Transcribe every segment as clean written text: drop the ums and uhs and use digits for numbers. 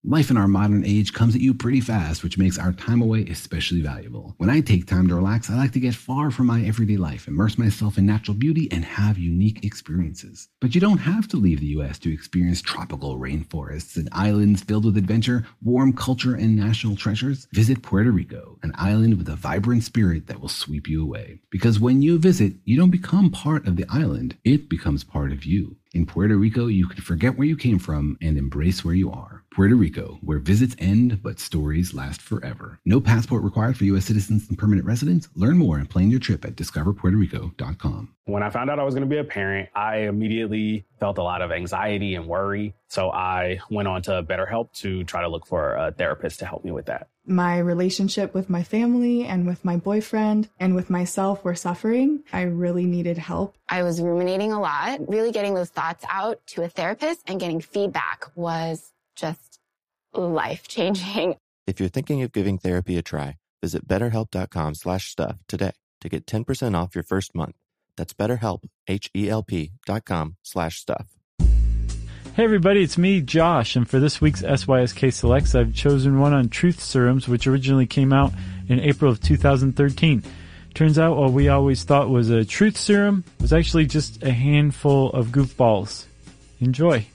Life in our modern age comes at you pretty fast, which makes our time away especially valuable. When I take time to relax, I like to get far from my everyday life, immerse myself in natural beauty, and have unique experiences. But you don't have to leave the U.S. to experience tropical rainforests and islands filled with adventure, warm culture, and national treasures. Visit Puerto Rico, an island with a vibrant spirit that will sweep you away. Because when you visit, you don't become part of the island, it becomes part of you. In Puerto Rico, you can forget where you came from and embrace where you are. Puerto Rico, where visits end, but stories last forever. No passport required for U.S. citizens and permanent residents. Learn more and plan your trip at discoverpuertorico.com. When I found out I was going to be a parent, I immediately felt a lot of anxiety and worry. So I went on to BetterHelp to try to look for a therapist to help me with that. My relationship with my family and with my boyfriend and with myself were suffering. I really needed help. I was ruminating a lot. Really getting those thoughts out to a therapist and getting feedback was just life-changing. If you're thinking of giving therapy a try, visit betterhelp.com/stuff today to get 10% off your first month. That's BetterHelp, HELP.com/stuff. Hey everybody, it's me, Josh, and for this week's SYSK Selects, I've chosen one on truth serums, which originally came out in April of 2013. Turns out what we always thought was a truth serum was actually just a handful of goofballs. Enjoy.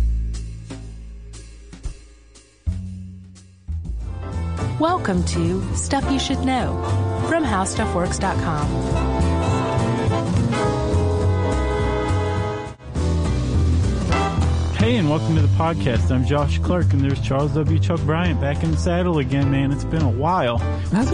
Welcome to Stuff You Should Know from HowStuffWorks.com. Hey, and welcome to the podcast. I'm Josh Clark, and there's Charles W. Chuck Bryant back in the saddle again, man. It's been a while. That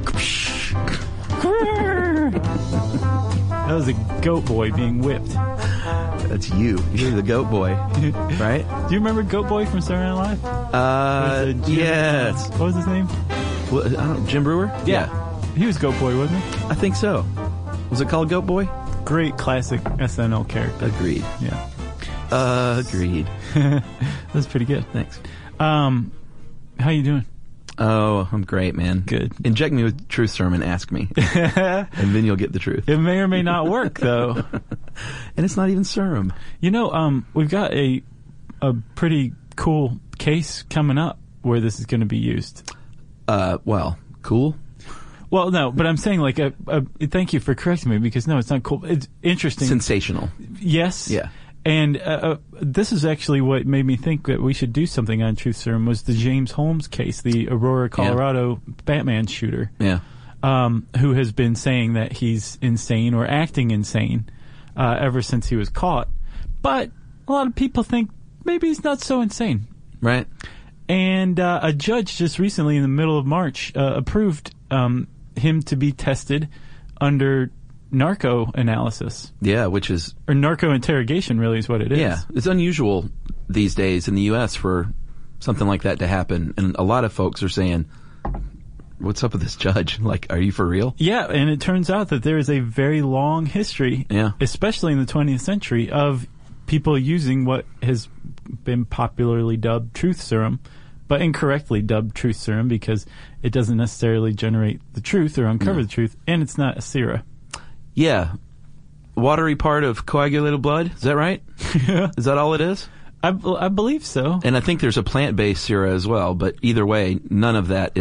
was a goat boy being whipped. That's you. You're the goat boy, right? Do you remember Goat Boy from Saturday Night Live? Yes. What was his name? Well, I don't know, Jim Brewer? Yeah. He was Goat Boy, wasn't he? I think so. Was it called Goat Boy? Great classic SNL character. Agreed. Yeah. Agreed. That's pretty good. Thanks. How you doing? Oh, I'm great, man. Good. Inject me with truth serum and ask me. And then you'll get the truth. It may or may not work, though. And it's not even serum. You know, we've got a pretty cool case coming up where this is going to be used. Well, cool. Well, no, but I'm saying like thank you for correcting me because no, it's not cool. It's interesting. Sensational. Yes. Yeah. And this is actually what made me think that we should do something on Truth Serum was the James Holmes case, the Aurora, Colorado Batman shooter. Yeah. Who has been saying that he's insane or acting insane ever since he was caught. But a lot of people think maybe he's not so insane. Right. And a judge just recently in the middle of March approved him to be tested under narco analysis. Yeah, which is... Or narco interrogation, really, is what it is. Yeah, it's unusual these days in the U.S. for something like that to happen. And a lot of folks are saying, what's up with this judge? Like, are you for real? Yeah, and it turns out that there is a very long history, especially in the 20th century, of people using what has been popularly dubbed truth serum, but incorrectly dubbed truth serum because it doesn't necessarily generate the truth or uncover the truth, and it's not a sera. Yeah. Watery part of coagulated blood. Is that right? Yeah. Is that all it is? I believe so. And I think there's a plant-based sera as well, but either way, none of the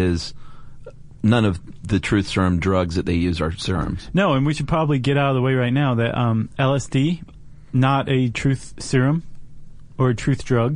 truth serum drugs that they use are serums. No, and we should probably get out of the way right now that LSD, not a truth serum or a truth drug.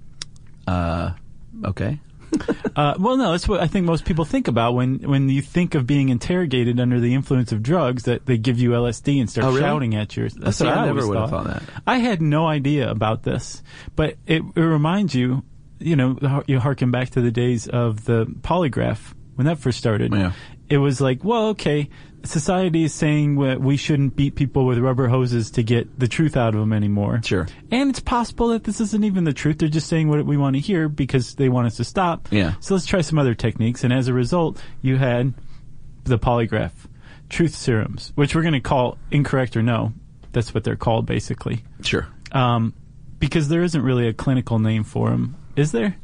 Okay. Well, no, that's what I think most people think about when you think of being interrogated under the influence of drugs, that they give you LSD and start shouting at you. That's what I never would have thought that. I had no idea about this, but it reminds you, you harken back to the days of the polygraph when that first started. Yeah. It was like, well, okay, society is saying we shouldn't beat people with rubber hoses to get the truth out of them anymore. Sure. And it's possible that this isn't even the truth. They're just saying what we want to hear because they want us to stop. Yeah. So let's try some other techniques. And as a result, you had the polygraph, truth serums, which we're going to call incorrect or no. That's what they're called, basically. Sure. Because there isn't really a clinical name for them. Is there?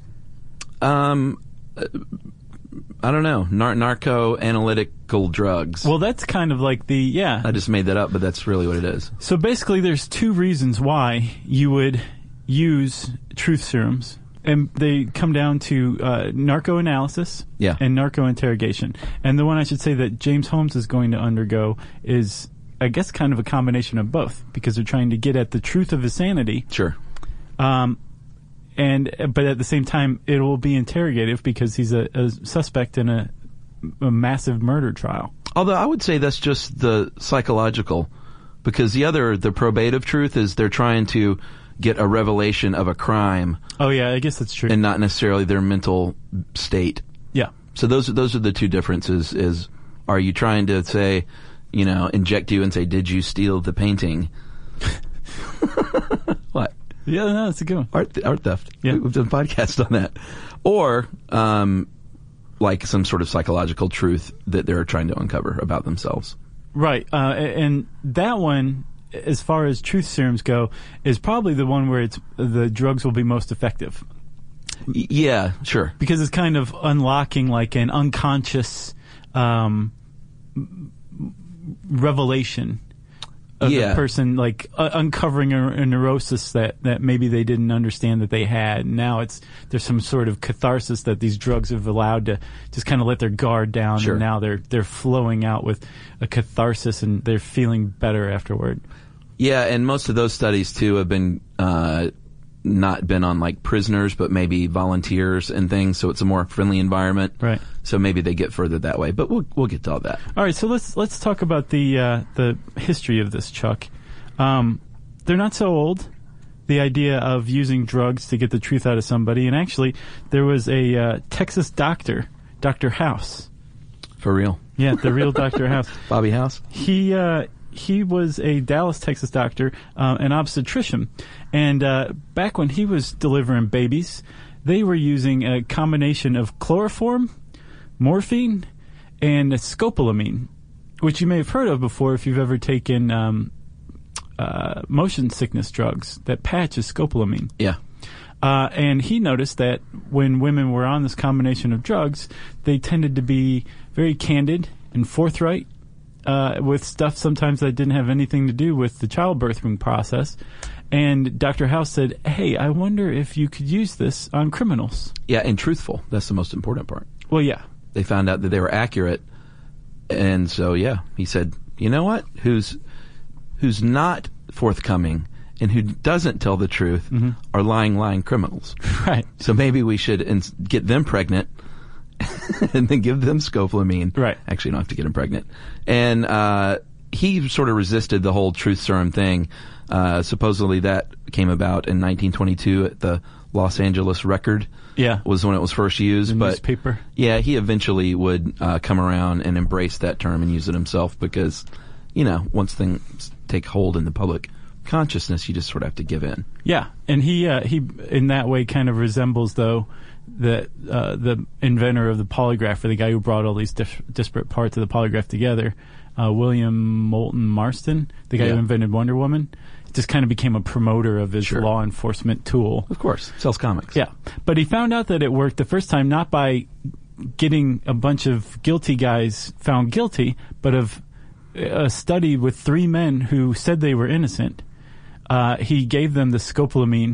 I don't know. Narco-analytical drugs. Well, that's kind of like I just made that up, but that's really what it is. So basically there's two reasons why you would use truth serums. And they come down to narco-analysis and narco-interrogation. And the one I should say that James Holmes is going to undergo is, I guess, kind of a combination of both, because they're trying to get at the truth of his sanity. Sure. But at the same time, it will be interrogative because he's a suspect in a massive murder trial. Although I would say that's just the psychological, because the probative truth is they're trying to get a revelation of a crime. Oh yeah, I guess that's true. And not necessarily their mental state. Yeah. So those are the two differences. Is are you trying to say, inject you and say, did you steal the painting? What? Yeah, no, that's a good one. Art theft. Yeah. We've done podcasts on that. Or like some sort of psychological truth that they're trying to uncover about themselves. Right. And that one, as far as truth serums go, is probably the one where the drugs will be most effective. Yeah, sure. Because it's kind of unlocking like an unconscious revelation of the person, like uncovering a neurosis that maybe they didn't understand that they had. Now there's some sort of catharsis that these drugs have allowed to just kind of let their guard down, sure. And now they're flowing out with a catharsis and they're feeling better afterward. Yeah, and most of those studies too have been not been on like prisoners, but maybe volunteers and things. So it's a more friendly environment. Right. So maybe they get further that way. But we'll get to all that. All right. So let's talk about the history of this, Chuck. They're not so old. The idea of using drugs to get the truth out of somebody, and actually, there was a Texas doctor, Dr. House. For real? Yeah, the real Dr. House. Bobby House. He was a Dallas, Texas doctor, an obstetrician. And back when he was delivering babies, they were using a combination of chloroform, morphine, and scopolamine, which you may have heard of before if you've ever taken motion sickness drugs. That patch is scopolamine. Yeah. And he noticed that when women were on this combination of drugs, they tended to be very candid and forthright with stuff sometimes that didn't have anything to do with the childbirthing process. And Dr. House said, hey, I wonder if you could use this on criminals. Yeah, and truthful. That's the most important part. Well, yeah. They found out that they were accurate. And so, yeah, he said, you know what? Who's not forthcoming and who doesn't tell the truth are lying criminals. Right. So maybe we should get them pregnant and then give them scopolamine. Right. Actually, you don't have to get them pregnant. And he sort of resisted the whole truth serum thing. Supposedly that came about in 1922 at the Los Angeles Record. Yeah. Was when it was first used. The newspaper. Yeah, he eventually would come around and embrace that term and use it himself because, once things take hold in the public consciousness, you just sort of have to give in. Yeah, and he in that way kind of resembles, though, the inventor of the polygraph, or the guy who brought all these disparate parts of the polygraph together, William Moulton Marston, the guy who invented Wonder Woman. Just kind of became a promoter of his law enforcement tool. Of course. Sells comics. Yeah. But he found out that it worked the first time not by getting a bunch of guilty guys found guilty, but of a study with 3 men who said they were innocent. He gave them the scopolamine,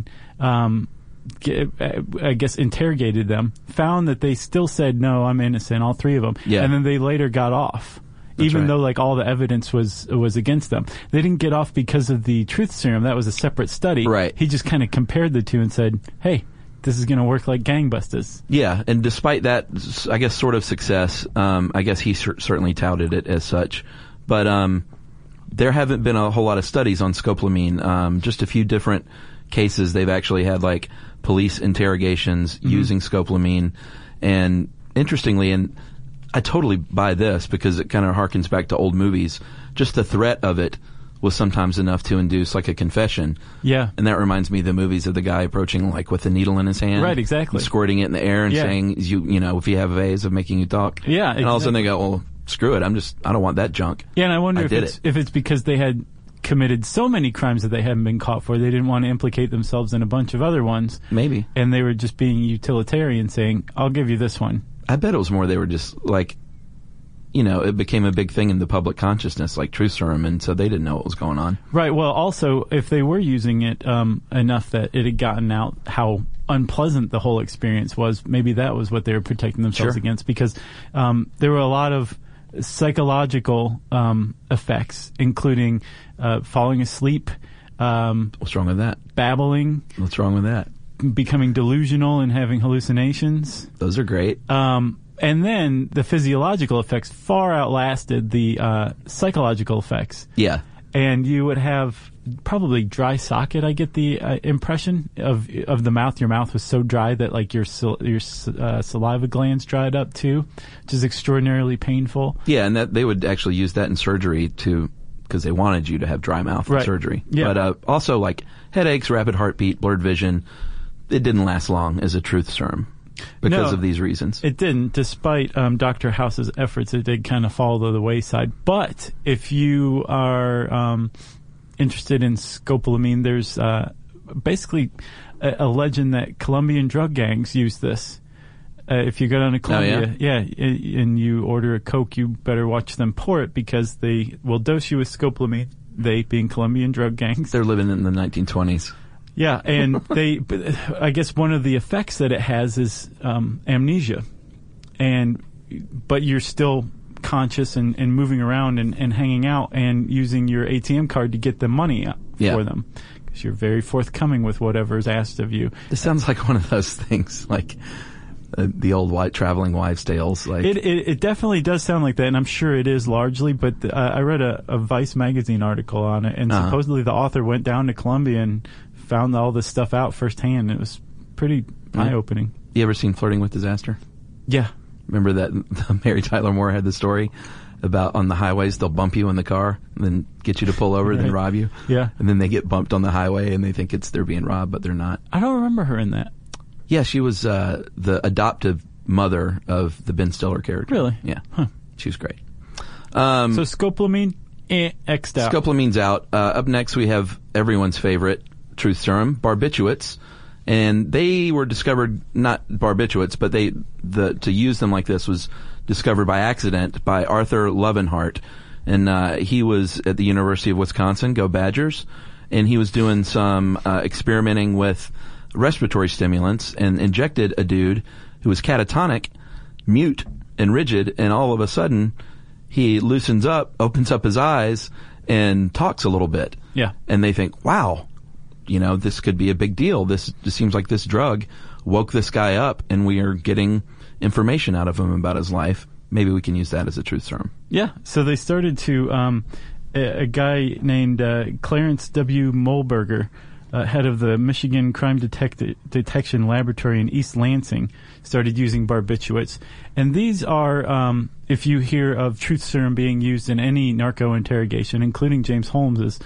I guess interrogated them, found that they still said, no, I'm innocent, all 3 of them. Yeah. And then they later got off. That's even right. though like all the evidence was against them. They didn't get off because of the truth serum. That was a separate study. Right. He just kind of compared the two and said, hey, this is going to work like gangbusters. Yeah, and despite that, I guess, sort of success, I guess he certainly touted it as such. But there haven't been a whole lot of studies on scopolamine. Just a few different cases they've actually had, like, police interrogations using scopolamine. And interestingly, and I totally buy this because it kind of harkens back to old movies. Just the threat of it was sometimes enough to induce like a confession. Yeah. And that reminds me of the movies of the guy approaching like with a needle in his hand. Right, exactly. And squirting it in the air and saying, you know, if you have ways of making you talk. Yeah, And all of a sudden they go, well, screw it. I don't want that junk. Yeah, and I wonder if it's because they had committed so many crimes that they hadn't been caught for. They didn't want to implicate themselves in a bunch of other ones. Maybe. And they were just being utilitarian, saying, I'll give you this one. I bet it was more they were just like, you know, it became a big thing in the public consciousness, like truth serum, and so they didn't know what was going on. Right. Well, also, if they were using it enough that it had gotten out how unpleasant the whole experience was, maybe that was what they were protecting themselves against, because there were a lot of psychological effects, including falling asleep. What's wrong with that? Babbling. What's wrong with that? Becoming delusional and having hallucinations. Those are great. And then the physiological effects far outlasted the psychological effects. Yeah. And you would have probably dry socket, I get the impression, of the mouth. Your mouth was so dry that like your saliva glands dried up too, which is extraordinarily painful. Yeah, and that they would actually use that in surgery because they wanted you to have dry mouth in surgery. Yeah. But also like headaches, rapid heartbeat, blurred vision. It didn't last long as a truth serum because of these reasons. It didn't, despite Dr. House's efforts. It did kind of fall to the wayside. But if you are interested in scopolamine, there's basically a legend that Colombian drug gangs use this. If you go down to Colombia, and you order a Coke, you better watch them pour it, because they will dose you with scopolamine, they being Colombian drug gangs. They're living in the 1920s. Yeah, and I guess one of the effects that it has is amnesia, but you're still conscious and moving around and hanging out and using your ATM card to get the money for them, because you're very forthcoming with whatever is asked of you. This sounds like one of those things, like the old white traveling wives' tales. Like it definitely does sound like that, and I'm sure it is largely. But I read a Vice magazine article on it, and supposedly the author went down to Colombia and found all this stuff out firsthand. It was pretty eye-opening. You ever seen Flirting with Disaster? Yeah. Remember that Mary Tyler Moore had the story about on the highways they'll bump you in the car and then get you to pull over and then rob you? Yeah. And then they get bumped on the highway and they think they're being robbed, but they're not. I don't remember her in that. Yeah, she was the adoptive mother of the Ben Stiller character. Really? Yeah. Huh. She was great. So scopolamine, X'd out. Scopolamine's out. Up next we have everyone's favorite truth serum, barbiturates, and they were discovered, not barbiturates, but to use them like this was discovered by accident by Arthur Lovenhart, and he was at the University of Wisconsin, go Badgers, and he was doing some experimenting with respiratory stimulants and injected a dude who was catatonic, mute, and rigid, and all of a sudden he loosens up, opens up his eyes, and talks a little bit. Yeah. And they think, wow, this could be a big deal. This just seems like this drug woke this guy up, and we are getting information out of him about his life. Maybe we can use that as a truth serum. Yeah. So they started to, a guy named Clarence W. Mollberger, head of the Michigan Crime Detection Laboratory in East Lansing, started using barbiturates. And these are, if you hear of truth serum being used in any narco interrogation, including James Holmes's,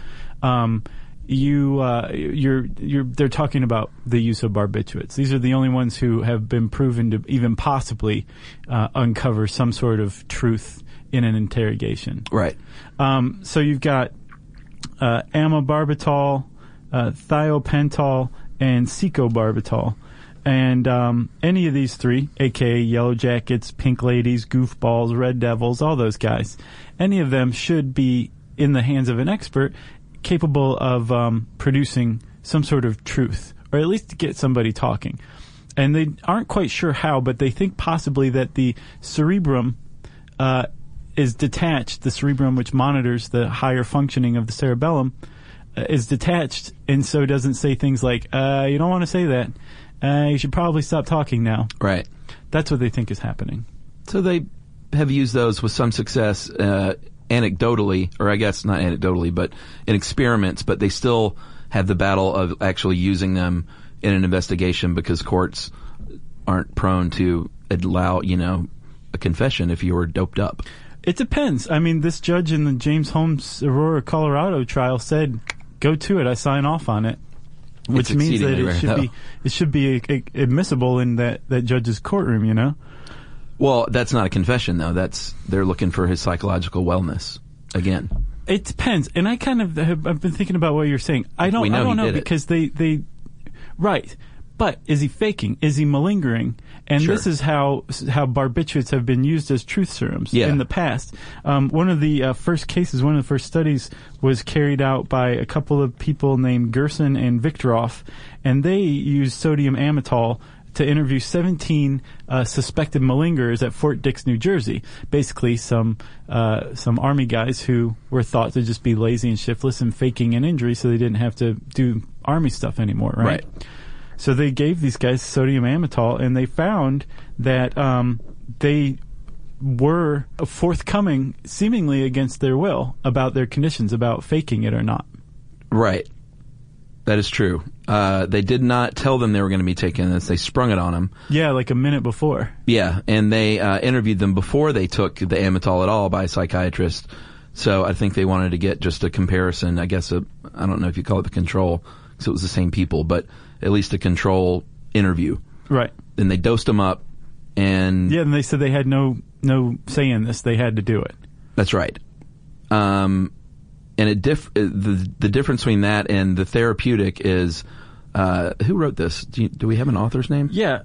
they're talking about the use of barbiturates. These are the only ones who have been proven to even possibly uncover some sort of truth in an interrogation. Right. So you've got amobarbitol, thiopental, and secobarbital. And any of these three, aka Yellow Jackets, Pink Ladies, Goofballs, Red Devils, all those guys, any of them should be in the hands of an expert capable of producing some sort of truth, or at least to get somebody talking. And they aren't quite sure how, but they think possibly that the cerebrum is detached. The cerebrum, which monitors the higher functioning of the cerebellum, is detached, and so doesn't say things like, you don't want to say that. You should probably stop talking now. Right. That's what they think is happening. So they have used those with some success anecdotally, or I guess not anecdotally, but in experiments, but they still have the battle of actually using them in an investigation because courts aren't prone to allow, a confession if you were doped up. It depends. I mean, this judge in the James Holmes Aurora, Colorado trial said, go to it, I sign off on it. Which means that it should be admissible in that judge's courtroom, Well, that's not a confession, though. They're looking for his psychological wellness again. It depends, and I've been thinking about what you're saying. I don't know because they right, But is he faking? Is he malingering? And Sure. this is how barbiturates have been used as truth serums Yeah. in the past. One of the first cases, one of the first studies was carried out by a couple of people named Gerson and Victorov, and they used sodium amytal to interview 17 suspected malingerers at Fort Dix, New Jersey. Basically, some Army guys who were thought to just be lazy and shiftless and faking an injury so they didn't have to do Army stuff anymore, right? So they gave these guys sodium amytal, and they found that they were forthcoming, seemingly against their will, about their conditions, about faking it or not. Right. That is true. They did not tell them they were going to be taking this. They sprung it on them. Yeah, like a minute before. Yeah, and they interviewed them before they took the amytal at all by a psychiatrist. So I think they wanted to get just a comparison, I guess, I don't know if you call it the control, because it was the same people, but at least a control interview. Right. Then they dosed them up, and... Yeah, and they said they had no say in this. They had to do it. That's right. And the difference between that and the therapeutic is... who wrote this? Do we have an author's name? Yeah.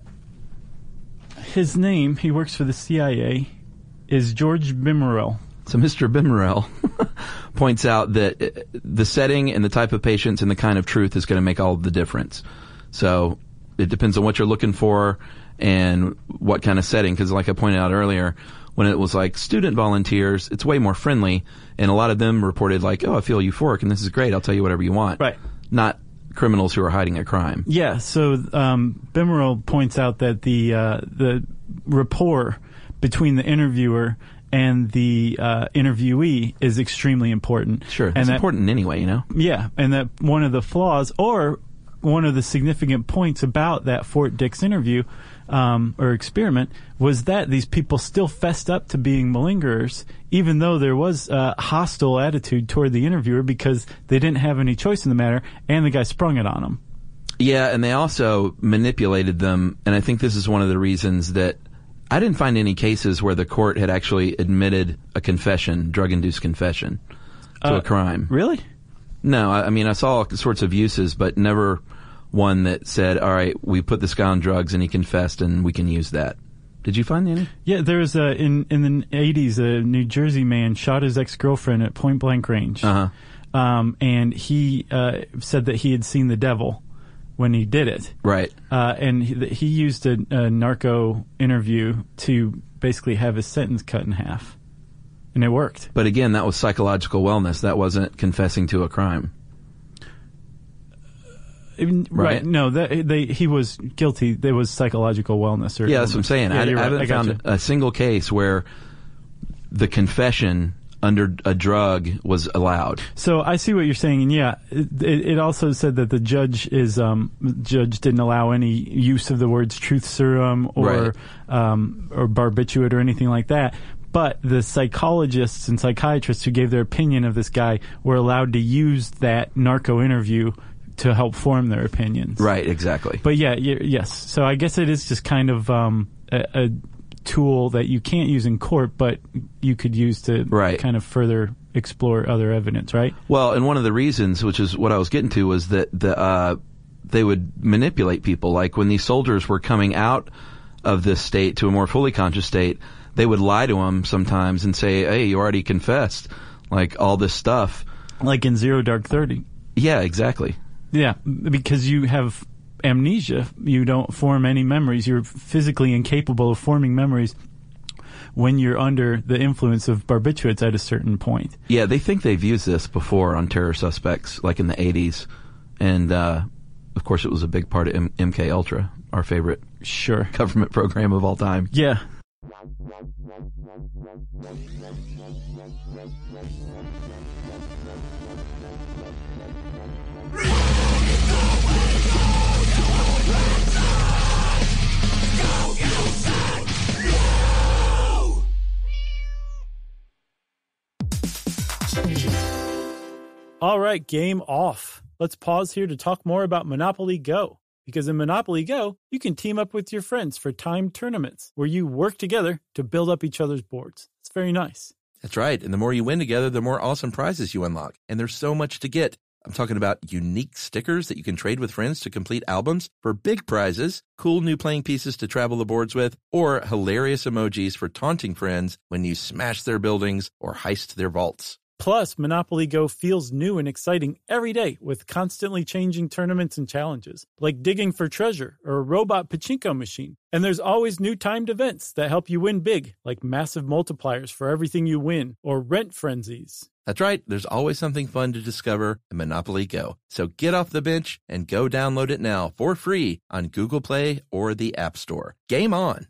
His name, he works for the CIA, is George Bimmerell. So Mr. Bimmerell points out that the setting and the type of patients and the kind of truth is going to make all of the difference. So it depends on what you're looking for and what kind of setting. Because like I pointed out earlier, when it was like student volunteers, it's way more friendly. And a lot of them reported like, oh, I feel euphoric and this is great. I'll tell you whatever you want. Right. Not criminals who are hiding a crime. Yeah, so Bimmerell points out that the rapport between the interviewer and the interviewee is extremely important. Sure, and it's important anyway, you know? Yeah, and that one of the flaws or one of the significant points about that Fort Dix interview or experiment was that these people still fessed up to being malingerers, even though there was a hostile attitude toward the interviewer because they didn't have any choice in the matter, and the guy sprung it on them. Yeah, and they also manipulated them, and I think this is one of the reasons that I didn't find any cases where the court had actually admitted a confession, drug-induced confession, to a crime. Really? No, I mean, I saw all sorts of uses, but never one that said, all right, we put this guy on drugs and he confessed and we can use that. Did you find any? Yeah, there was in the 80s, a New Jersey man shot his ex-girlfriend at point-blank range. Uh-huh. And he said that he had seen the devil when he did it. Right. And he used a narco interview to basically have his sentence cut in half. And it worked. But again, that was psychological wellness. That wasn't confessing to a crime. Right. No, he was guilty. There was psychological wellness. Yeah, that's what I'm saying. Yeah, I haven't found a single case where the confession under a drug was allowed. So I see what you're saying, and yeah, it also said that the judge didn't allow any use of the words truth serum or barbiturate or anything like that. But the psychologists and psychiatrists who gave their opinion of this guy were allowed to use that narco interview to help form their opinions. Right, exactly. But yeah, yes. So I guess it is just kind of a tool that you can't use in court, but you could use to kind of further explore other evidence, right? Well, and one of the reasons, which is what I was getting to, was that they would manipulate people. Like when these soldiers were coming out of this state to a more fully conscious state, they would lie to them sometimes and say, hey, you already confessed, like all this stuff. Like in Zero Dark 30. Yeah, exactly. Yeah, because you have amnesia. You don't form any memories. You're physically incapable of forming memories when you're under the influence of barbiturates at a certain point. Yeah, they think they've used this before on terror suspects, like in the 80s. And, of course, it was a big part of MK Ultra, our favorite government program of all time. Yeah. All right, game off. Let's pause here to talk more about Monopoly Go. Because in Monopoly Go, you can team up with your friends for timed tournaments where you work together to build up each other's boards. It's very nice. That's right. And the more you win together, the more awesome prizes you unlock. And there's so much to get. I'm talking about unique stickers that you can trade with friends to complete albums for big prizes, cool new playing pieces to travel the boards with, or hilarious emojis for taunting friends when you smash their buildings or heist their vaults. Plus, Monopoly Go feels new and exciting every day with constantly changing tournaments and challenges, like digging for treasure or a robot pachinko machine. And there's always new timed events that help you win big, like massive multipliers for everything you win or rent frenzies. That's right. There's always something fun to discover in Monopoly Go. So get off the bench and go download it now for free on Google Play or the App Store. Game on!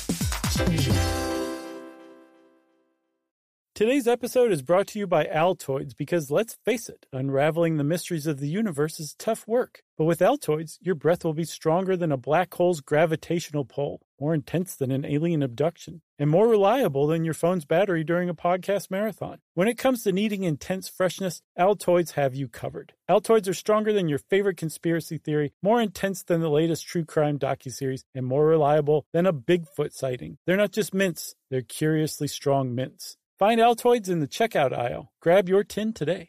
Today's episode is brought to you by Altoids because, let's face it, unraveling the mysteries of the universe is tough work. But with Altoids, your breath will be stronger than a black hole's gravitational pull, more intense than an alien abduction, and more reliable than your phone's battery during a podcast marathon. When it comes to needing intense freshness, Altoids have you covered. Altoids are stronger than your favorite conspiracy theory, more intense than the latest true crime docuseries, and more reliable than a Bigfoot sighting. They're not just mints, they're curiously strong mints. Find Altoids in the checkout aisle. Grab your tin today.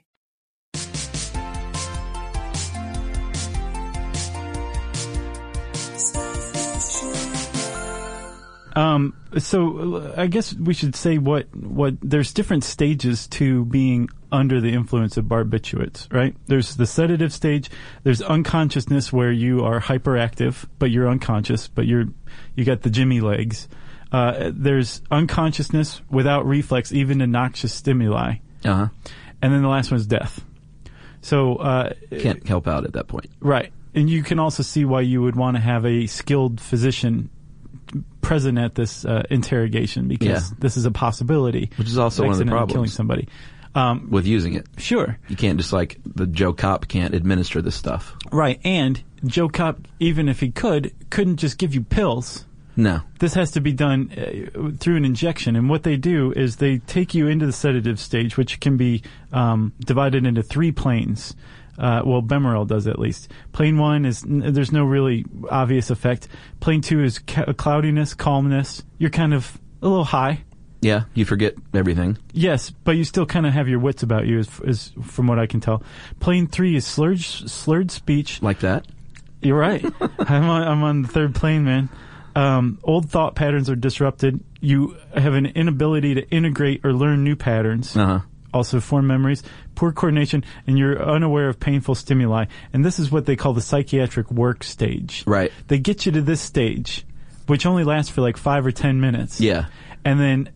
So I guess we should say what there's different stages to being under the influence of barbiturates, right? There's the sedative stage. There's unconsciousness where you are hyperactive, but you're unconscious, but you got the Jimmy legs. There's unconsciousness without reflex, even to noxious stimuli. Uh-huh. And then the last one is death. So, can't help out at that point. Right. And you can also see why you would want to have a skilled physician present at this interrogation, because this is a possibility. Which is also one of the problems. Killing somebody. With using it. Sure. You can't just like the Joe Cop can't administer this stuff. Right. And Joe Cop, even if he couldn't just give you pills. No. This has to be done through an injection. And what they do is they take you into the sedative stage, which can be divided into 3 planes. Well, Bemeril does at least. Plane 1 is, there's no really obvious effect. Plane 2 is cloudiness, calmness. You're kind of a little high. Yeah, you forget everything. Yes, but you still kind of have your wits about you, as from what I can tell. Plane 3 is slurred speech. Like that? You're right. I'm on the 3rd plane, man. Old thought patterns are disrupted. You have an inability to integrate or learn new patterns. Uh-huh. Also form memories, poor coordination, and you're unaware of painful stimuli. And this is what they call the psychiatric work stage. Right. They get you to this stage, which only lasts for like 5 or 10 minutes. Yeah. And then,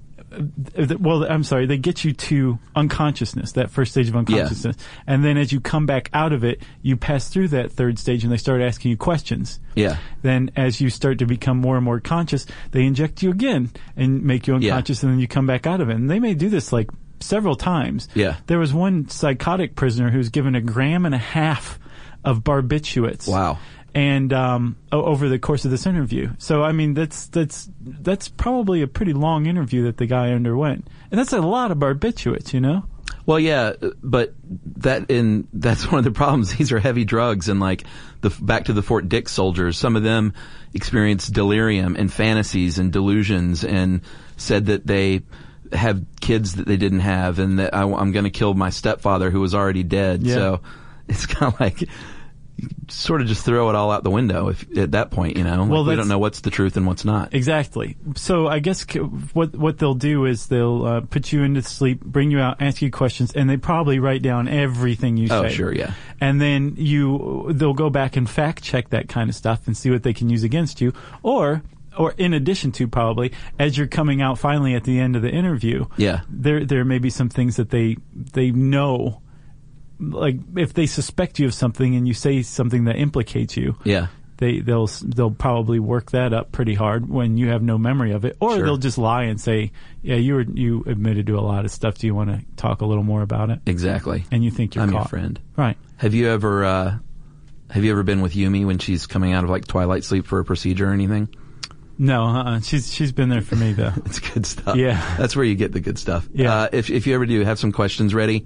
they get you to unconsciousness, that first stage of unconsciousness. Yeah. And then as you come back out of it, you pass through that 3rd stage and they start asking you questions. Yeah. Then as you start to become more and more conscious, they inject you again and make you unconscious, and then you come back out of it. And they may do this like several times. Yeah. There was one psychotic prisoner who was given 1.5 grams of barbiturates. Wow. And over the course of this interview. So I mean that's probably a pretty long interview that the guy underwent. And that's a lot of barbiturates, you know? Well, yeah, but that's one of the problems. These are heavy drugs, and like back to the Fort Dix soldiers, some of them experienced delirium and fantasies and delusions, and said that they have kids that they didn't have, and that I'm going to kill my stepfather who was already dead. Yeah. So it's kind of like sort of just throw it all out the window at that point, you know. Well, we don't know what's the truth and what's not. Exactly. So I guess what they'll do is they'll put you into sleep, bring you out, ask you questions, and they probably write down everything you say. Oh, sure, yeah. And then they'll go back and fact check that kind of stuff and see what they can use against you, or in addition to, probably, as you're coming out finally at the end of the interview, there may be some things that they know. Like if they suspect you of something and you say something that implicates you, they'll probably work that up pretty hard when you have no memory of it, or they'll just lie and say, "Yeah, you admitted to a lot of stuff. Do you want to talk a little more about it?" Exactly. And you think you're I'm caught. Your friend, right? Have you ever been with Yumi when she's coming out of like twilight sleep for a procedure or anything? No, she's been there for me though. It's good stuff. Yeah, that's where you get the good stuff. Yeah. If you ever do have some questions ready,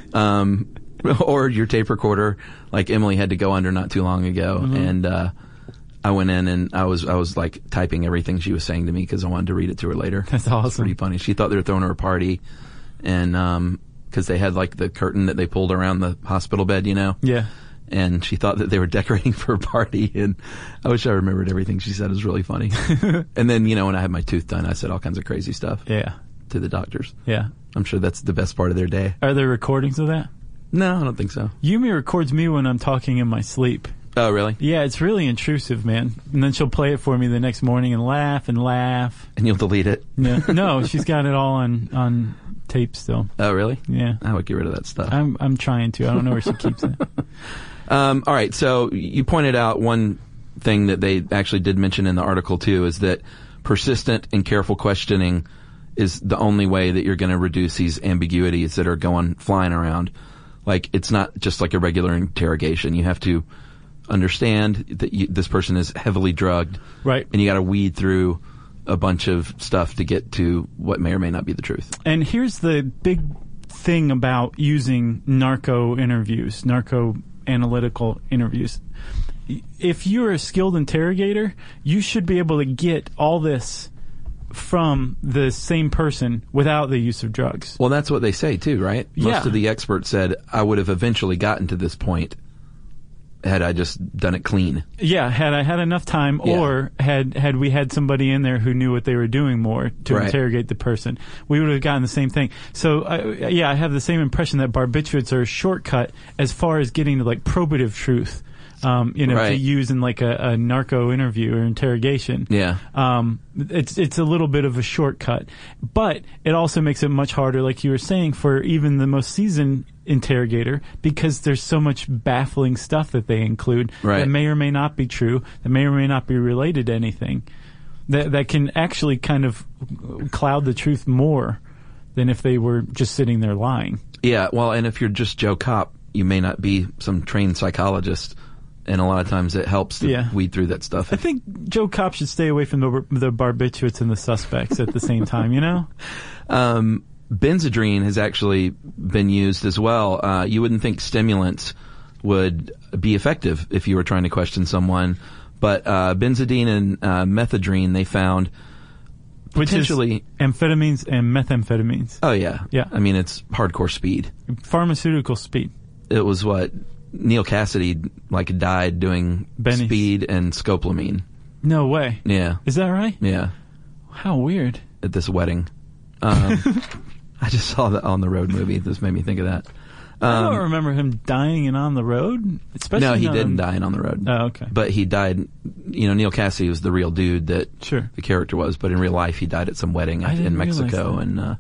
or your tape recorder, like Emily had to go under not too long ago, and I went in and I was like typing everything she was saying to me because I wanted to read it to her later. That's awesome. It's pretty funny. She thought they were throwing her a party, and because they had like the curtain that they pulled around the hospital bed, you know? Yeah. And she thought that they were decorating for a party, and I wish I remembered everything she said. It was really funny. And then, you know, when I had my tooth done, I said all kinds of crazy stuff. Yeah. To the doctors. Yeah. I'm sure that's the best part of their day. Are there recordings of that? No, I don't think so. Yumi records me when I'm talking in my sleep. Oh, really? Yeah, it's really intrusive, man. And then she'll play it for me the next morning and laugh and laugh. And you'll delete it? Yeah. No, she's got it all on tape still. Oh, really? Yeah. I would get rid of that stuff. I'm trying to. I don't know where she keeps it. All right, so you pointed out one thing that they actually did mention in the article, too, is that persistent and careful questioning is the only way that you're going to reduce these ambiguities that are flying around. Like, it's not just like a regular interrogation. You have to understand that this person is heavily drugged. Right. And you got to weed through a bunch of stuff to get to what may or may not be the truth. And here's the big thing about using narco analytical interviews. If you're a skilled interrogator, you should be able to get all this from the same person without the use of drugs. Well, that's what they say too, right? Yeah. Most of the experts said, I would have eventually gotten to this point had I just done it clean. Yeah, had I had enough time, or had we had somebody in there who knew what they were doing more to interrogate the person, we would have gotten the same thing. So, I have the same impression that barbiturates are a shortcut as far as getting to like probative truth. To use in like a narco interview or interrogation. Yeah. It's a little bit of a shortcut, but it also makes it much harder, like you were saying, for even the most seasoned interrogator, because there's so much baffling stuff that they include that may or may not be true, that may or may not be related to anything, that can actually kind of cloud the truth more than if they were just sitting there lying. Yeah, well, and if you're just Joe Cop, you may not be some trained psychologist. And a lot of times it helps to weed through that stuff. I think Joe Cop should stay away from the barbiturates and the suspects at the same time, you know? Benzedrine has actually been used as well. You wouldn't think stimulants would be effective if you were trying to question someone. But benzidine and methadone, they found potentially... Which is amphetamines and methamphetamines. Oh, yeah. Yeah. I mean, it's hardcore speed. Pharmaceutical speed. It was what... Neil Cassidy died doing speed and scopolamine. No way. Yeah. Is that right? Yeah. How weird. At this wedding. I just saw the On the Road movie. This made me think of that. I don't remember him dying in On the Road. Especially no, he didn't die in On the Road. Oh, okay. But he died, Neil Cassidy was the real dude that the character was, but in real life he died at some wedding in Mexico, and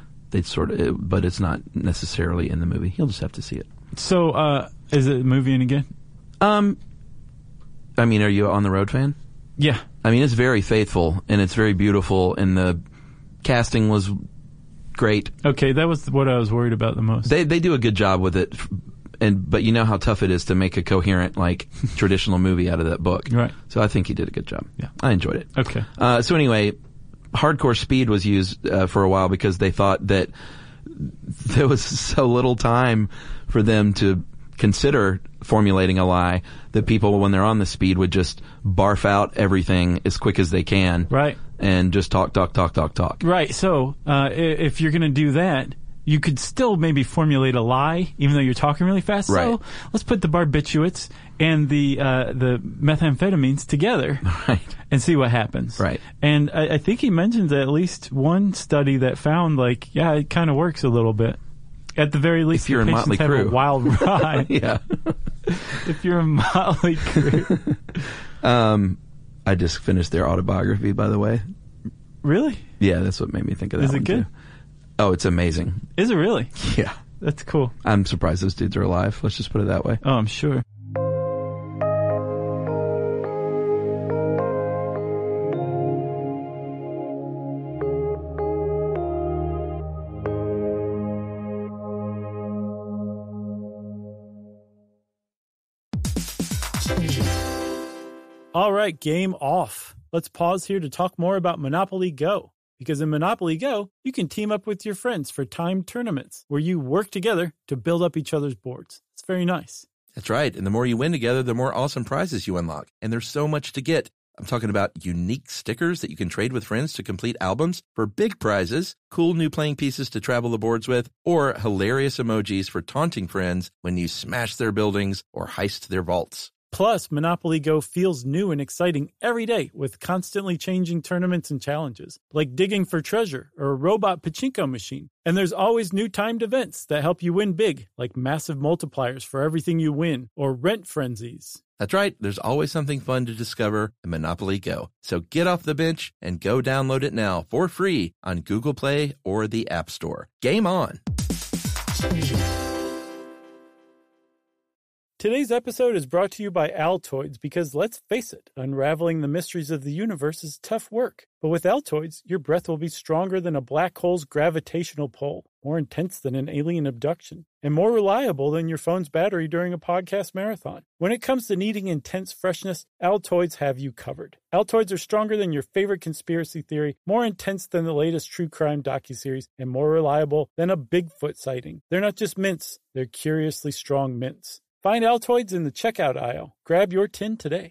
but it's not necessarily in the movie. You'll just have to see it. So, is it a movie any good? I mean, are you an On the Road fan? Yeah. I mean, it's very faithful, and it's very beautiful, and the casting was great. Okay, that was what I was worried about the most. They do a good job with it, but you know how tough it is to make a coherent, traditional movie out of that book. Right. So I think he did a good job. Yeah. I enjoyed it. Okay. So anyway, hardcore speed was used for a while because they thought that there was so little time for them to consider formulating a lie that people, when they're on the speed, would just barf out everything as quick as they can. Right. And just talk. Right. So, if you're going to do that, you could still maybe formulate a lie, even though you're talking really fast. Right. So, let's put the barbiturates and the methamphetamines together. Right. And see what happens. Right. And I think he mentions at least one study that found, it kind of works a little bit. At the very least, if you're in Motley have Crue. A wild ride. Yeah. If you're in Motley Crue. I just finished their autobiography, by the way. Really? Yeah, that's what made me think of that. Is it good? Too. Oh, it's amazing. Is it really? Yeah. That's cool. I'm surprised those dudes are alive. Let's just put it that way. Oh, I'm sure. All right, game off. Let's pause here to talk more about Monopoly Go. Because in Monopoly Go, you can team up with your friends for timed tournaments where you work together to build up each other's boards. It's very nice. That's right. And the more you win together, the more awesome prizes you unlock. And there's so much to get. I'm talking about unique stickers that you can trade with friends to complete albums for big prizes, cool new playing pieces to travel the boards with, or hilarious emojis for taunting friends when you smash their buildings or heist their vaults. Plus, Monopoly Go feels new and exciting every day with constantly changing tournaments and challenges, like digging for treasure or a robot pachinko machine. And there's always new timed events that help you win big, like massive multipliers for everything you win or rent frenzies. That's right. There's always something fun to discover in Monopoly Go. So get off the bench and go download it now for free on Google Play or the App Store. Game on! Today's episode is brought to you by Altoids because, let's face it, unraveling the mysteries of the universe is tough work. But with Altoids, your breath will be stronger than a black hole's gravitational pull, more intense than an alien abduction, and more reliable than your phone's battery during a podcast marathon. When it comes to needing intense freshness, Altoids have you covered. Altoids are stronger than your favorite conspiracy theory, more intense than the latest true crime docuseries, and more reliable than a Bigfoot sighting. They're not just mints, they're curiously strong mints. Find Altoids in the checkout aisle. Grab your tin today.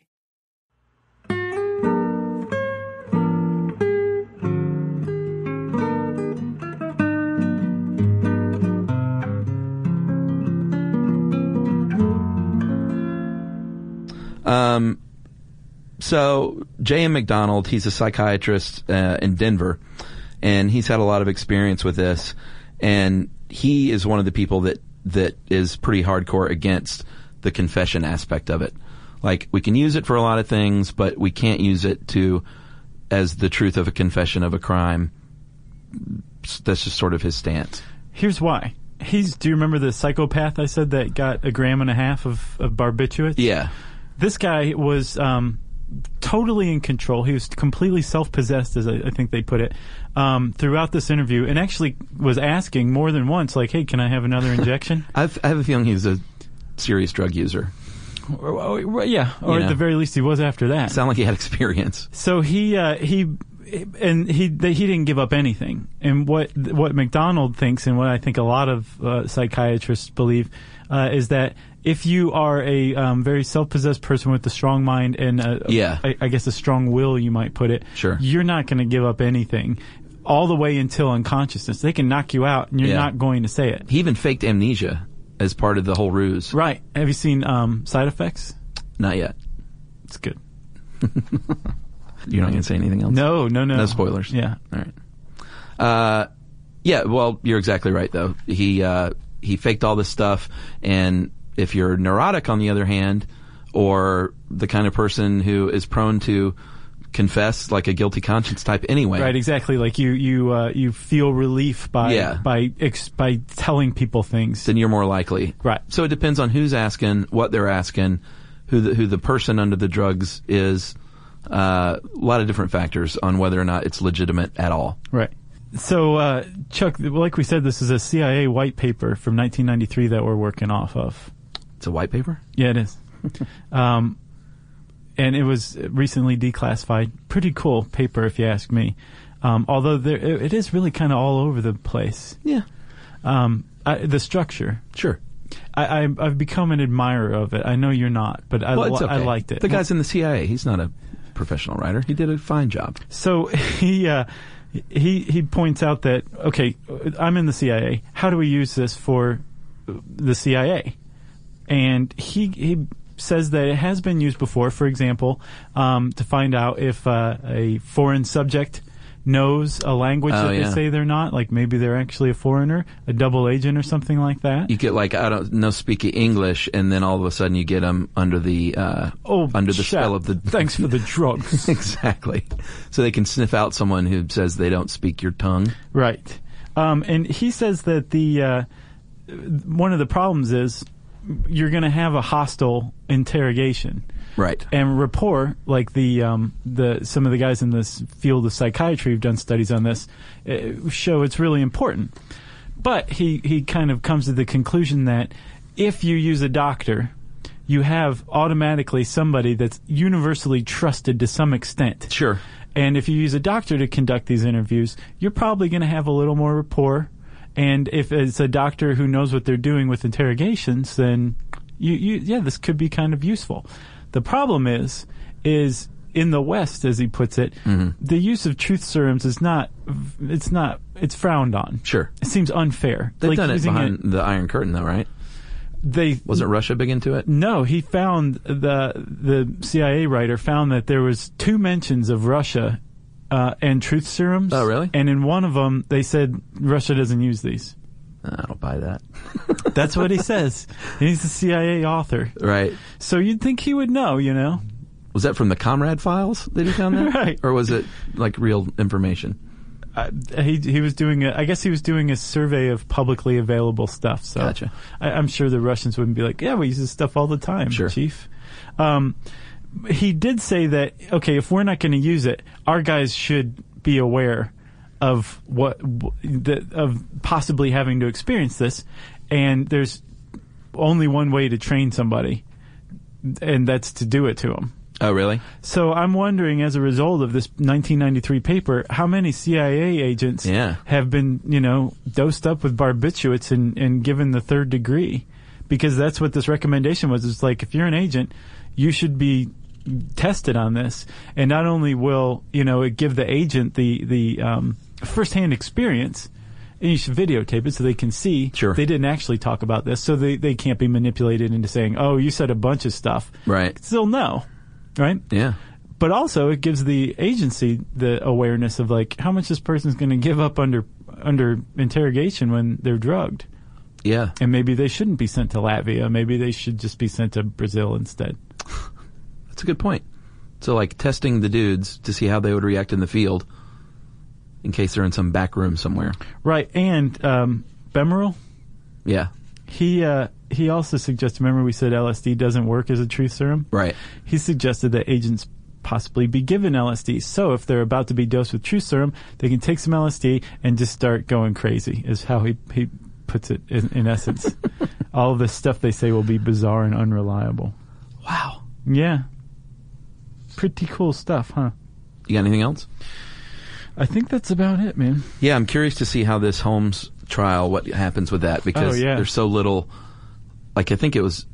So J.M. McDonald, he's a psychiatrist in Denver, and he's had a lot of experience with this, and he is one of the people that is pretty hardcore against the confession aspect of it. Like, we can use it for a lot of things, but we can't use it as the truth of a confession of a crime. That's just sort of his stance. Here's why. Do you remember the psychopath I said that got 1.5 grams of barbiturates? Yeah. This guy was totally in control. He was completely self-possessed, as I think they put it, throughout this interview, and actually was asking more than once, like, hey, can I have another injection? I have a feeling he was a serious drug user. Yeah, or at the very least he was after that. Sound like he had experience. So he didn't give up anything. And what McDonald thinks, and what I think a lot of psychiatrists believe, is that if you are a very self-possessed person with a strong mind and I guess a strong will, you might put it, sure, you're not going to give up anything all the way until unconsciousness. They can knock you out and you're not going to say it. He even faked amnesia as part of the whole ruse. Right. Have you seen Side Effects? Not yet. It's good. You're not going to say anything else? No. No spoilers? Yeah. All right. Yeah, well, you're exactly right, though. He faked all this stuff, and if you're neurotic, on the other hand, or the kind of person who is prone to confess, like a guilty conscience type anyway. Right, exactly. Like you feel relief by telling people things. Then you're more likely. Right. So it depends on who's asking, what they're asking, who the person under the drugs is. A lot of different factors on whether or not it's legitimate at all. Right. So, Chuck, like we said, this is a CIA white paper from 1993 that we're working off of. It's a white paper? Yeah, it is. And it was recently declassified. Pretty cool paper, if you ask me. Although it is really kind of all over the place. Yeah. The structure. Sure. I've become an admirer of it. I know you're not, but I liked it. The guy's in the CIA. He's not a professional writer. He did a fine job. So he points out that, okay, I'm in the CIA. How do we use this for the CIA? And he says that it has been used before, for example, to find out if a foreign subject knows a language that they say they're not, like maybe they're actually a foreigner, a double agent or something like that. You get like, I don't know, speaking English, and then all of a sudden you get them under the spell of the... Thanks for the drugs. Exactly. So they can sniff out someone who says they don't speak your tongue. Right. And he says that one of the problems is you're going to have a hostile interrogation. Right. And rapport, like some of the guys in this field of psychiatry who've done studies on this, show it's really important. But he kind of comes to the conclusion that if you use a doctor, you have automatically somebody that's universally trusted to some extent. Sure. And if you use a doctor to conduct these interviews, you're probably going to have a little more rapport. And if it's a doctor who knows what they're doing with interrogations, then this could be kind of useful. The problem is in the West, as he puts it, the use of truth serums is it's frowned on. Sure. It seems unfair. They've done it behind the Iron Curtain, though, right? Wasn't Russia big into it? No, he found the CIA writer found that there was 2 mentions of Russia and truth serums. Oh, really? And in one of them, they said Russia doesn't use these. I don't buy that. That's what he says. And he's a CIA author. Right. So you'd think he would know, you know? Was that from the Comrade files that he found that? Right. Or was it like real information? He was doing I guess he was doing a survey of publicly available stuff. So Gotcha. I'm sure the Russians wouldn't be like, yeah, we use this stuff all the time, sure. Chief. He did say that, okay, if we're not going to use it, our guys should be aware of of possibly having to experience this, and there's only one way to train somebody, and that's to do it to them. Oh, really? So I'm wondering, as a result of this 1993 paper, how many CIA agents have been, dosed up with barbiturates and given the 3rd degree? Because that's what this recommendation was. It's like, if you're an agent, you should be tested on this. And not only will, it give the agent the firsthand experience, and you should videotape it so they can see they didn't actually talk about this, so they can't be manipulated into saying, oh, you said a bunch of stuff. Right. Still no. Right? Yeah. But also it gives the agency the awareness of like how much this person's going to give up under interrogation when they're drugged. Yeah. And maybe they shouldn't be sent to Latvia. Maybe they should just be sent to Brazil instead. That's a good point. So like testing the dudes to see how they would react in the field in case they're in some back room somewhere. Right. And Bemerel? Yeah. He also suggested, remember we said LSD doesn't work as a truth serum? Right. He suggested that agents possibly be given LSD. So if they're about to be dosed with truth serum, they can take some LSD and just start going crazy, is how he puts it in essence. All of this stuff they say will be bizarre and unreliable. Wow. Yeah. Pretty cool stuff, huh? You got anything else? I think that's about it, man. Yeah, I'm curious to see how this Holmes trial, what happens with that, because there's so little. Like, I think it was,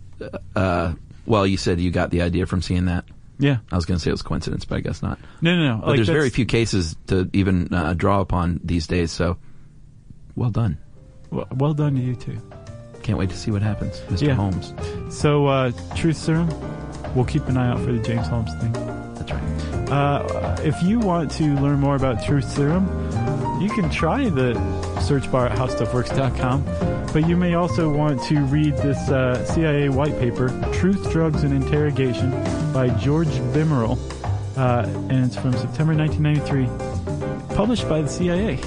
you said you got the idea from seeing that. Yeah. I was going to say it was coincidence, but I guess not. No. But there's very few cases to even draw upon these days, so well done. Well done to you, too. Can't wait to see what happens, Mr. Holmes. So, Truth Serum, we'll keep an eye out for the James Holmes thing. That's right. If you want to learn more about Truth Serum, you can try the search bar at howstuffworks.com, but you may also want to read this CIA white paper, Truth, Drugs, and Interrogation, by George Bemerel, and it's from September 1993, published by the CIA.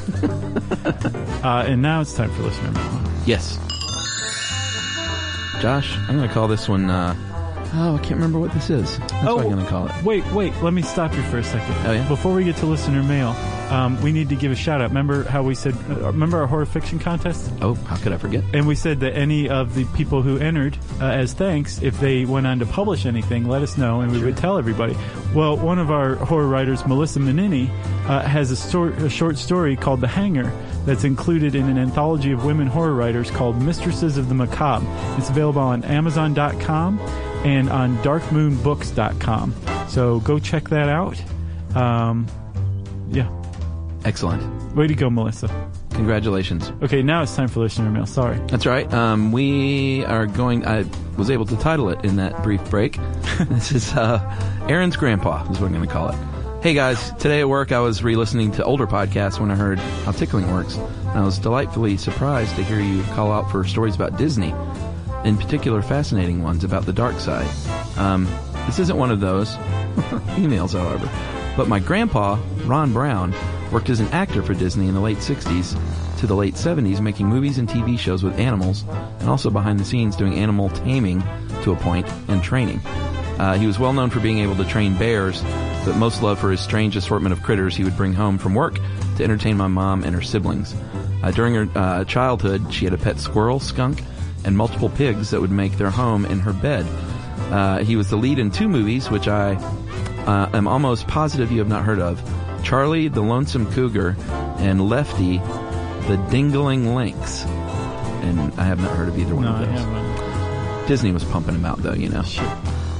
And now it's time for listener mail. Yes. Josh, I'm going to call this one, I can't remember what this is. That's what I'm going to call it. Wait, let me stop you for a second. Oh, yeah? Before we get to listener mail, we need to give a shout out. Remember how we said, remember our horror fiction contest? Oh, how could I forget? And we said that any of the people who entered, as thanks, if they went on to publish anything, let us know and we would tell everybody. Well, one of our horror writers, Melissa Menini, has a short story called The Hanger that's included in an anthology of women horror writers called Mistresses of the Macabre. It's available on Amazon.com and on darkmoonbooks.com. So go check that out. Yeah. Excellent. Way to go, Melissa. Congratulations. Okay, now it's time for listener mail. Sorry. That's right. We are going... I was able to title it in that brief break. This is Aaron's Grandpa, is what I'm going to call it. Hey guys, today at work I was re-listening to older podcasts when I heard how tickling works. And I was delightfully surprised to hear you call out for stories about Disney. In particular, fascinating ones about the dark side. This isn't one of those emails, however. But my grandpa, Ron Brown, worked as an actor for Disney in the late 60s to the late 70s, making movies and TV shows with animals, and also behind the scenes doing animal taming to a point and training. He was well known for being able to train bears, but most loved for his strange assortment of critters he would bring home from work to entertain my mom and her siblings. During her childhood, she had a pet squirrel, skunk, and multiple pigs that would make their home in her bed. He was the lead in 2 movies, which I am almost positive you have not heard of. Charlie the Lonesome Cougar and Lefty the Dingling Lynx. And I have not heard of either one of those. I haven't. Disney was pumping him out, though, you know. Sure.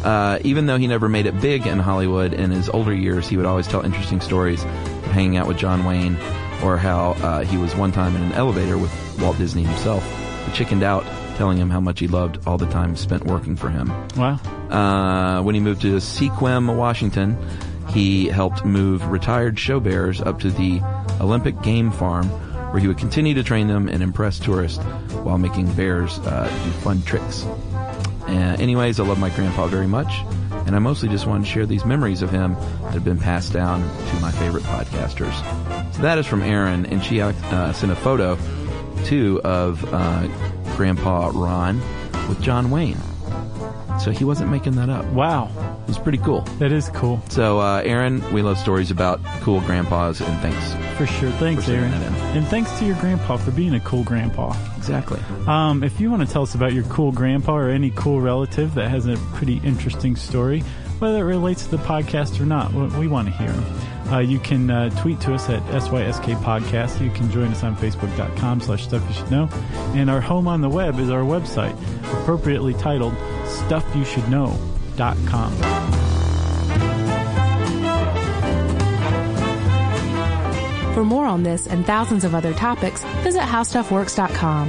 Even though he never made it big in Hollywood, in his older years, he would always tell interesting stories of hanging out with John Wayne, or how he was one time in an elevator with Walt Disney himself, who chickened out, telling him how much he loved all the time spent working for him. Wow. When he moved to Sequim, Washington, he helped move retired show bears up to the Olympic Game Farm, where he would continue to train them and impress tourists while making bears do fun tricks. Anyways, I love my grandpa very much, and I mostly just wanted to share these memories of him that have been passed down to my favorite podcasters. So that is from Erin, and she sent a photo, too, of Grandpa Ron with John Wayne. So he wasn't making that up. Wow. It was pretty cool. That is cool. So, Erin, we love stories about cool grandpas, and thanks. For sure. Thanks, Erin. And thanks to your grandpa for being a cool grandpa. Exactly. If you want to tell us about your cool grandpa or any cool relative that has a pretty interesting story, whether it relates to the podcast or not, we want to hear them. You can tweet to us at SYSK Podcast. You can join us on Facebook.com/StuffYouShouldKnow. And our home on the web is our website, appropriately titled StuffYouShouldKnow.com. For more on this and thousands of other topics, visit HowStuffWorks.com.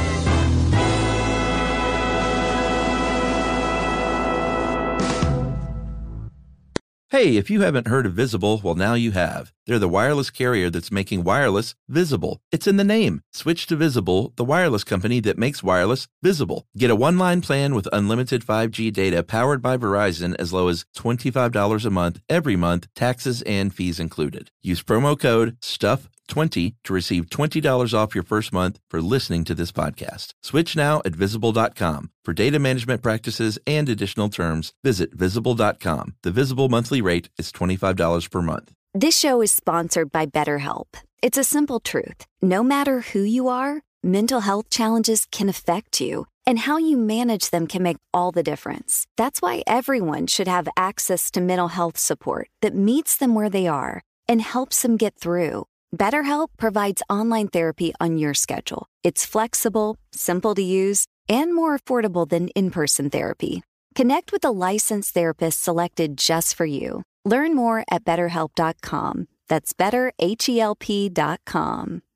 Hey, if you haven't heard of Visible, well, now you have. They're the wireless carrier that's making wireless visible. It's in the name. Switch to Visible, the wireless company that makes wireless visible. Get a one-line plan with unlimited 5G data powered by Verizon as low as $25 a month every month, taxes and fees included. Use promo code STUFF20 to receive $20 off your first month for listening to this podcast. Switch now at Visible.com. For data management practices and additional terms, visit Visible.com. The Visible monthly rate is $25 per month. This show is sponsored by BetterHelp. It's a simple truth. No matter who you are, mental health challenges can affect you, and how you manage them can make all the difference. That's why everyone should have access to mental health support that meets them where they are and helps them get through. BetterHelp provides online therapy on your schedule. It's flexible, simple to use, and more affordable than in-person therapy. Connect with a licensed therapist selected just for you. Learn more at BetterHelp.com. That's BetterHelp.com.